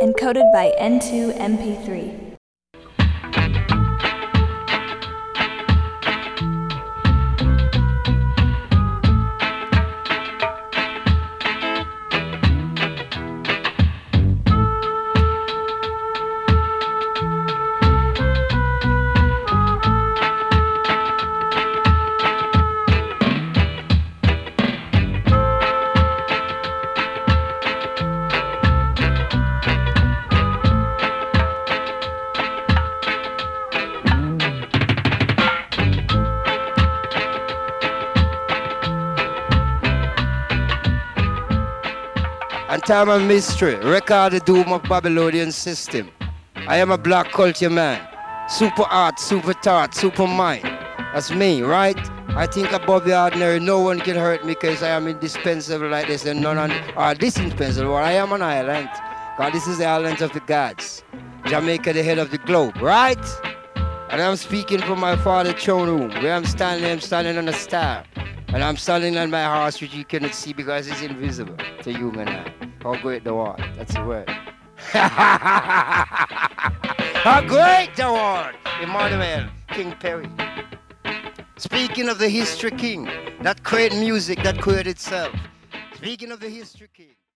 Encoded by N2MP3. And time of mystery, record the doom of Babylonian system. I am a black culture man. Super art, super thought, super mind. That's me, right? I think above the ordinary, no one can hurt me because I am indispensable like this and none are indispensable. Well, I am an island. God, this is the island of the gods. Jamaica, the head of the globe, right? And I'm speaking from my father's throne room. Where I'm standing on a star. And I'm standing on my horse, which you cannot see because it's invisible to human eye. How great the world. That's the word. How great the world. Emmanuel, King Perry. Speaking of the history king, that create music that created itself. Speaking of the history king.